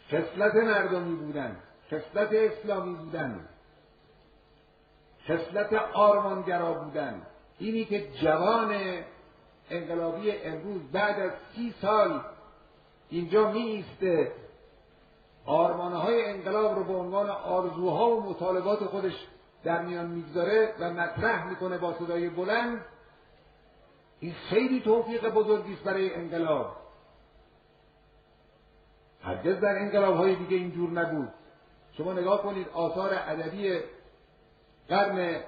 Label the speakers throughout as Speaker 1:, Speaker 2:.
Speaker 1: خصلت مردمی بودن، خصلت اسلامی بودن، خصلت آرمانگرا بودن، اینی که جوان انقلابی امروز بعد از 30 سال اینجا می ایسته آرمانهای انقلاب رو به عنوان آرزوها و مطالبات خودش در میان میگذاره و مطرح میکنه با صدای بلند، این خیلی توفیق بزرگی است برای انقلاب. هرگز در انقلاب‌های دیگه اینجور نبود. شما نگاه کنید آثار ادبی قرن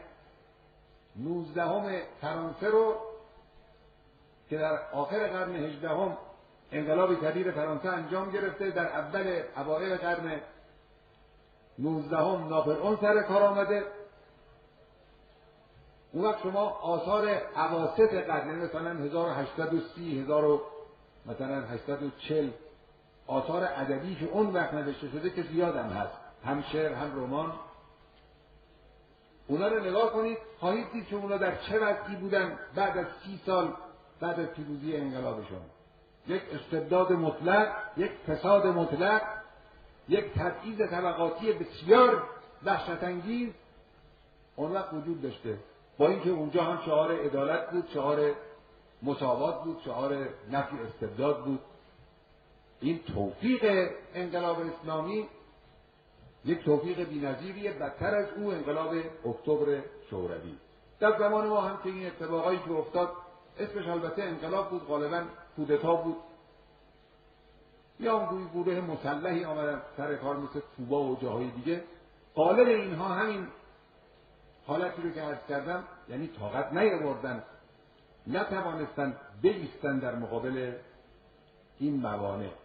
Speaker 1: 19 فرانسه رو که در آخر قرن 18 انقلاب کبیر فرانسه انجام گرفته، در اوایل قرن 19 ناپلئون سر کار آمده. اون وقت شما آثار اواسط قرن مثلا 1830 مثلا 840 آثار ادبی که اون وقت نوشته شده که زیاد هم هست، هم شعر هم رمان، اونا رو نگاه کنید خواهید دید که اونا در چه وضعی بودن بعد از 30 سال بعد از پیروزی انقلابشون. یک استبداد مطلق، یک فساد مطلق، یک تبعیض طبقاتی بسیار وحشت‌انگیز اون وقت وجود داشته، با اینکه اونجا هم شعار عدالت بود، شعار مساوات بود، شعار نفی استبداد بود. این توفیق انقلاب اسلامی یک توفیق بی‌نظیریه، بدتر از او انقلاب اکتبر شوروی. در زمان ما هم که این اتفاقایی که افتاد اسمش البته انقلاب بود، غالبا کودتا بود، یا اون گروه مسلحی آمدن سر کار مثل کوبا و جاهای دیگه. غالب اینها همین حالتی رو که عرض کردم، یعنی طاقت نیاوردن، نتوانستن بایستن در مقابل این موانع.